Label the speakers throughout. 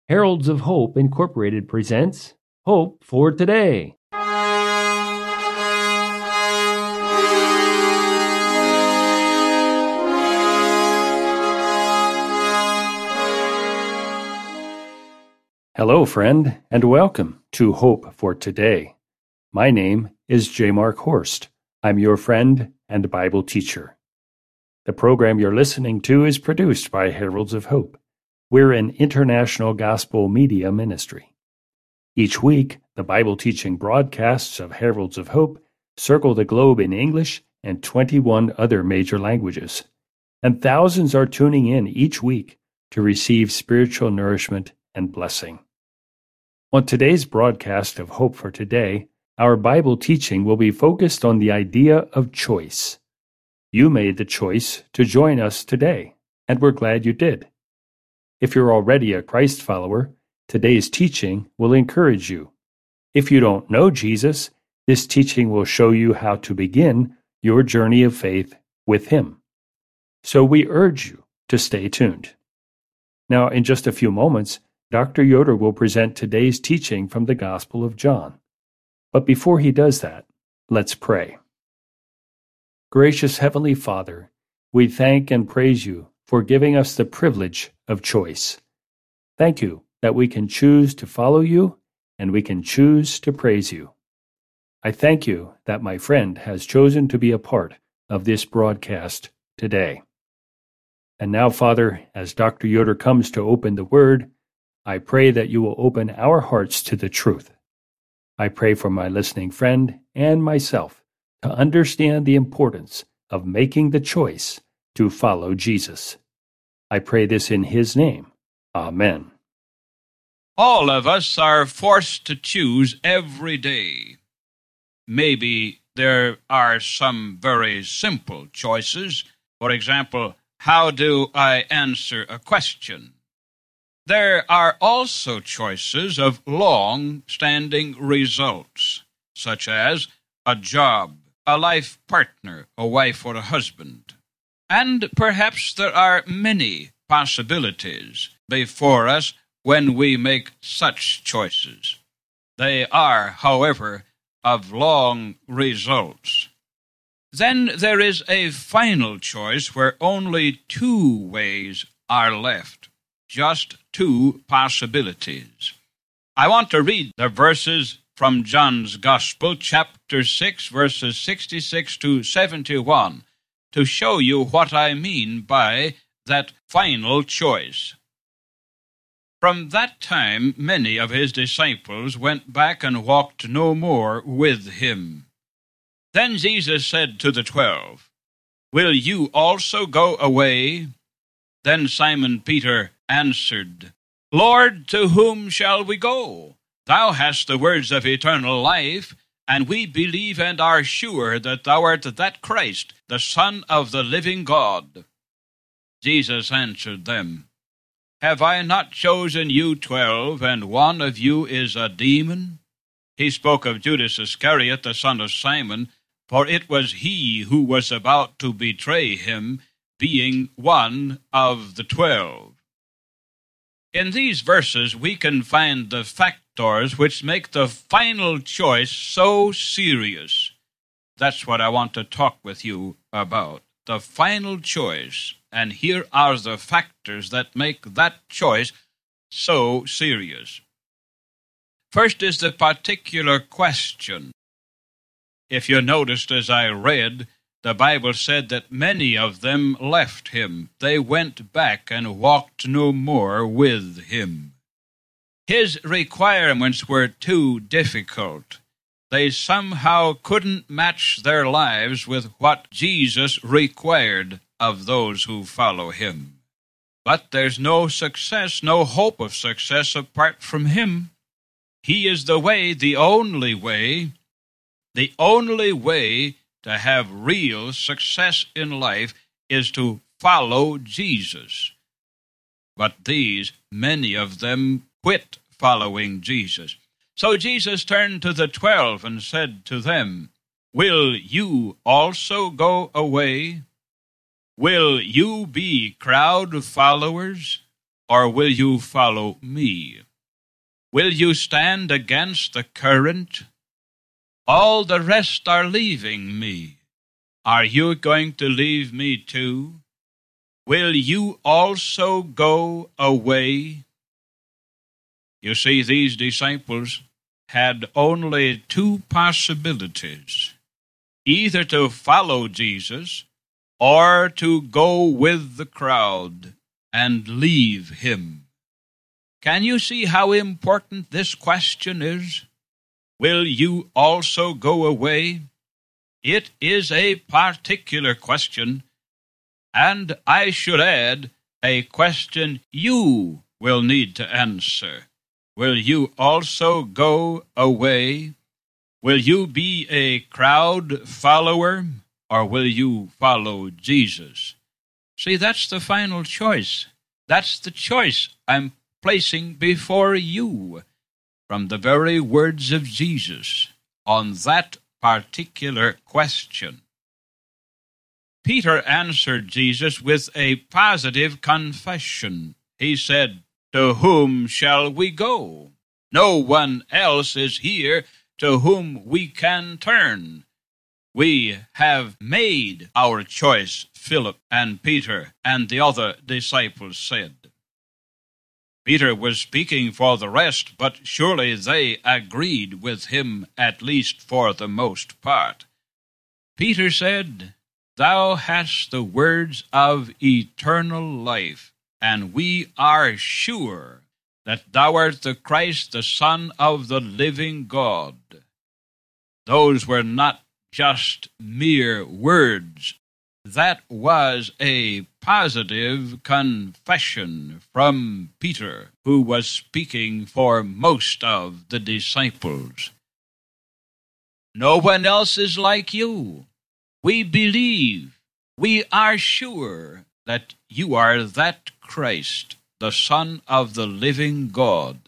Speaker 1: Heralds of Hope Incorporated presents Hope for Today. Hello, friend, and welcome to Hope for Today. My name is J. Mark Horst. I'm your friend and Bible teacher. The program you're listening to is produced by Heralds of Hope. We're an international gospel media ministry. Each week, the Bible teaching broadcasts of Heralds of Hope circle the globe in English and 21 other major languages. And thousands are tuning in each week to receive spiritual nourishment and blessing. On today's broadcast of Hope for Today, our Bible teaching will be focused on the idea of choice. You made the choice to join us today, and we're glad you did. If you're already a Christ follower, today's teaching will encourage you. If you don't know Jesus, this teaching will show you how to begin your journey of faith with Him. So we urge you to stay tuned. Now, in just a few moments, Dr. Yoder will present today's teaching from the Gospel of John. But before he does that, let's pray. Gracious Heavenly Father, we thank and praise you for giving us the privilege of choice. Thank you that we can choose to follow you and we can choose to praise you. I thank you that my friend has chosen to be a part of this broadcast today. And now, Father, as Dr. Yoder comes to open the Word, I pray that you will open our hearts to the truth. I pray for my listening friend and myself to understand the importance of making the choice to follow Jesus. I pray this in His name. Amen.
Speaker 2: All of us are forced to choose every day. Maybe there are some very simple choices. For example, how do I answer a question? There are also choices of long-standing results, such as a job, a life partner, a wife or a husband. And perhaps there are many possibilities before us when we make such choices. They are, however, of long results. Then there is a final choice where only two ways are left, just two possibilities. I want to read the verses from John's Gospel, chapter 6, verses 66 to 71, to show you what I mean by that final choice. From that time, many of his disciples went back and walked no more with him. Then Jesus said to the 12, "Will you also go away?" Then Simon Peter answered, "Lord, to whom shall we go? Thou hast the words of eternal life, and we believe and are sure that thou art that Christ, the Son of the living God." Jesus answered them, "Have I not chosen you 12, and one of you is a demon?" He spoke of Judas Iscariot, the son of Simon, for it was he who was about to betray him, being one of the 12. In these verses, we can find the factors which make the final choice so serious. That's what I want to talk with you about, the final choice. And here are the factors that make that choice so serious. First is the particular question. If you noticed as I read, the Bible said that many of them left him. They went back and walked no more with him. His requirements were too difficult. They somehow couldn't match their lives with what Jesus required of those who follow him. But there's no success, no hope of success apart from him. He is the way, the only way. The only way to have real success in life is to follow Jesus. But these, many of them, quit following Jesus. So Jesus turned to the 12 and said to them, "Will you also go away? Will you be crowd followers? or will you follow me? Will you stand against the current? All the rest are leaving me. Are you going to leave me too? Will you also go away? You see, these disciples had only two possibilities: either to follow Jesus or to go with the crowd and leave him. Can you see how important this question is? Will you also go away? It is a particular question, and I should add, a question you will need to answer. Will you also go away? Will you be a crowd follower, or will you follow Jesus? See, that's the final choice. That's the choice I'm placing before you from the very words of Jesus on that particular question. Peter answered Jesus with a positive confession. He said, "To whom shall we go? No one else is here to whom we can turn. We have made our choice," Philip and Peter and the other disciples said. Peter was speaking for the rest, but surely they agreed with him, at least for the most part. Peter said, "Thou hast the words of eternal life, and we are sure that thou art the Christ, the Son of the living God." Those were not just mere words. That was a positive confession from Peter, who was speaking for most of the disciples. No one else is like you. We believe, we are sure that you are that Christ, the Son of the living God.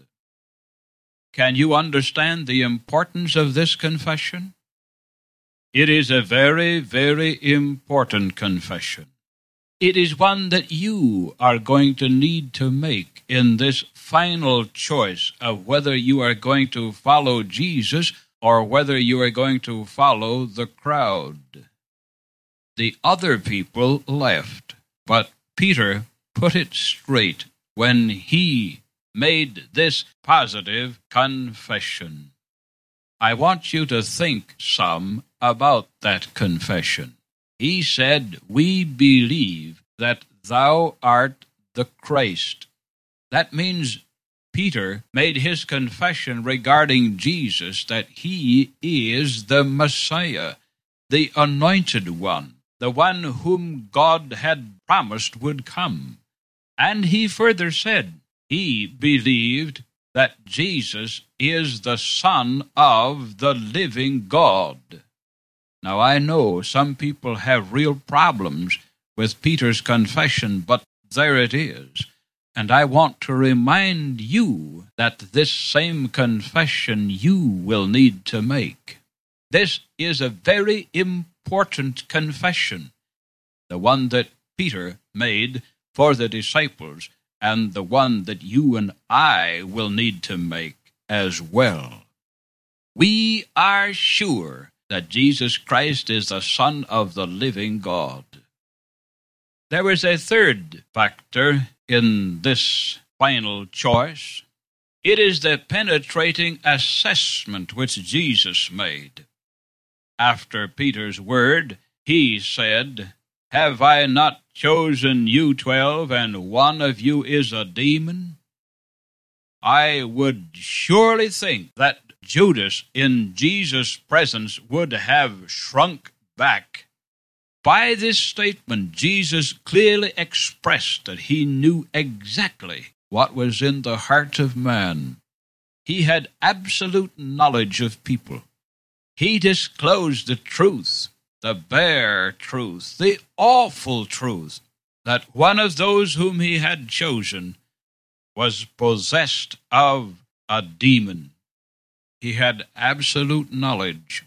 Speaker 2: Can you understand the importance of this confession? It is a very, very important confession. It is one that you are going to need to make in this final choice of whether you are going to follow Jesus or whether you are going to follow the crowd. The other people left, but Peter put it straight when he made this positive confession. I want you to think some about that confession. He said, "We believe that thou art the Christ." That means Peter made his confession regarding Jesus that he is the Messiah, the anointed one, the one whom God had promised would come. And he further said he believed that Jesus is the Son of the living God. Now, I know some people have real problems with Peter's confession, but there it is. And I want to remind you that this same confession you will need to make. This is a very important confession, the one that Peter made for the disciples, and the one that you and I will need to make as well. We are sure that Jesus Christ is the Son of the living God. There is a third factor in this final choice. It is the penetrating assessment which Jesus made. After Peter's word, he said, "Have I not chosen you 12, and one of you is a demon?" I would surely think that Judas in Jesus' presence would have shrunk back. By this statement, Jesus clearly expressed that he knew exactly what was in the heart of man. He had absolute knowledge of people. He disclosed the truth, the bare truth, the awful truth, that one of those whom he had chosen was possessed of a demon. He had absolute knowledge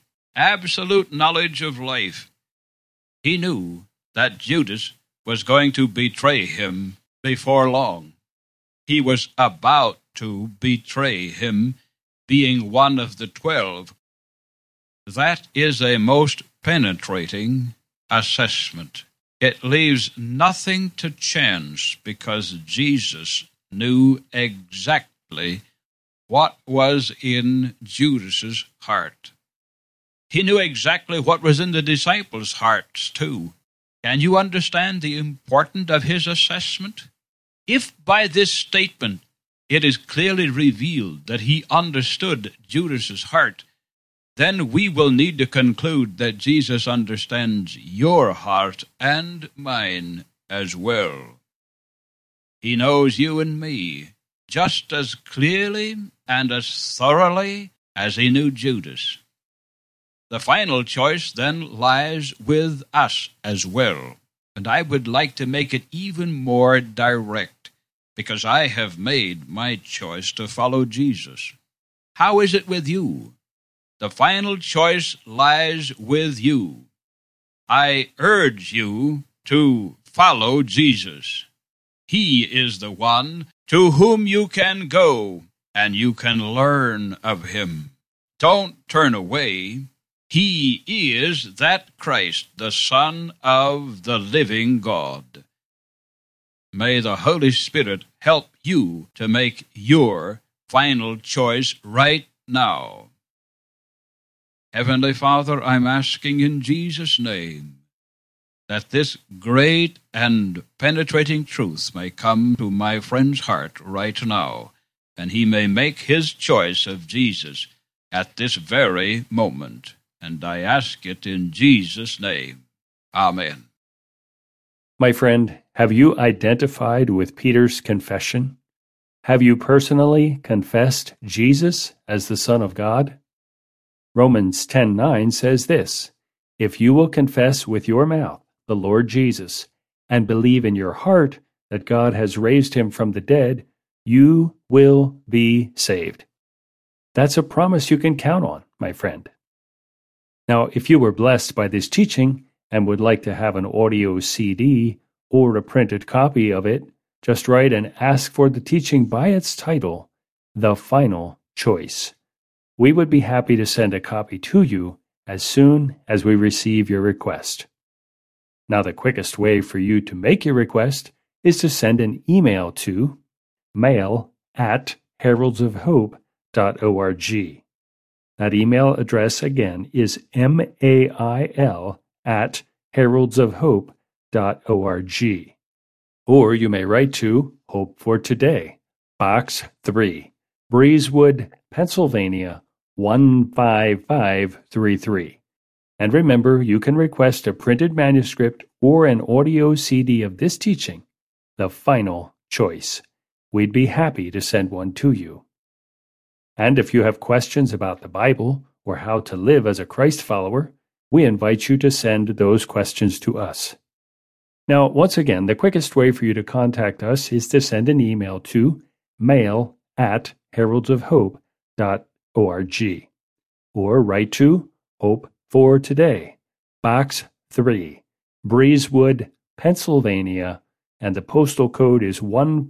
Speaker 2: of life. He knew that Judas was going to betray him before long. he was about to betray him, being one of the 12. That is a most penetrating assessment. It leaves nothing to chance because Jesus knew exactly what was in Judas's heart. He knew exactly what was in the disciples' hearts, too. Can you understand the importance of his assessment? If by this statement it is clearly revealed that he understood Judas's heart, then we will need to conclude that Jesus understands your heart and mine as well. He knows you and me just as clearly and as thoroughly as he knew Judas. The final choice then lies with us as well, and I would like to make it even more direct, because I have made my choice to follow Jesus. How is it with you? The final choice lies with you. I urge you to follow Jesus. He is the one to whom you can go, and you can learn of him. Don't turn away. He is that Christ, the Son of the living God. May the Holy Spirit help you to make your final choice right now. Heavenly Father, I'm asking in Jesus' name that this great and penetrating truth may come to my friend's heart right now, and he may make his choice of Jesus at this very moment. And I ask it in Jesus' name. Amen.
Speaker 1: My friend, have you identified with Peter's confession? Have you personally confessed Jesus as the Son of God? Romans 10:9 says this, "If you will confess with your mouth the Lord Jesus and believe in your heart that God has raised him from the dead, you will be saved." That's a promise you can count on, my friend. Now, if you were blessed by this teaching and would like to have an audio CD or a printed copy of it, just write and ask for the teaching by its title, The Final Choice. We would be happy to send a copy to you as soon as we receive your request. Now, the quickest way for you to make your request is to send an email to mail@heraldsofhope.org. That email address again is mail@heraldsofhope.org. Or you may write to Hope for Today, Box 3, Breezewood, Pennsylvania 15533. And remember, you can request a printed manuscript or an audio CD of this teaching, The Final Choice. We'd be happy to send one to you. And if you have questions about the Bible or how to live as a Christ follower, we invite you to send those questions to us. Now, once again, the quickest way for you to contact us is to send an email to mail@heraldsofhope.org or write to Hope for Today, Box 3, Breezewood, Pennsylvania, and the postal code is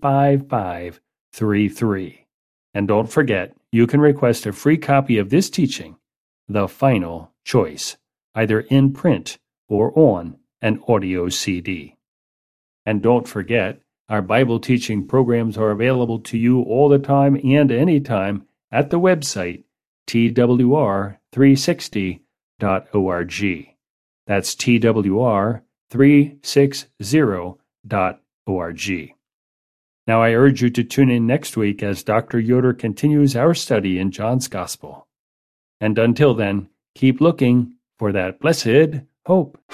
Speaker 1: 15533. And don't forget, you can request a free copy of this teaching, The Final Choice, either in print or on an audio CD. And don't forget, our Bible teaching programs are available to you all the time and anytime at the website twr360.org. That's twr360.org. Now I urge you to tune in next week as Dr. Yoder continues our study in John's Gospel. And until then, keep looking for that blessed hope.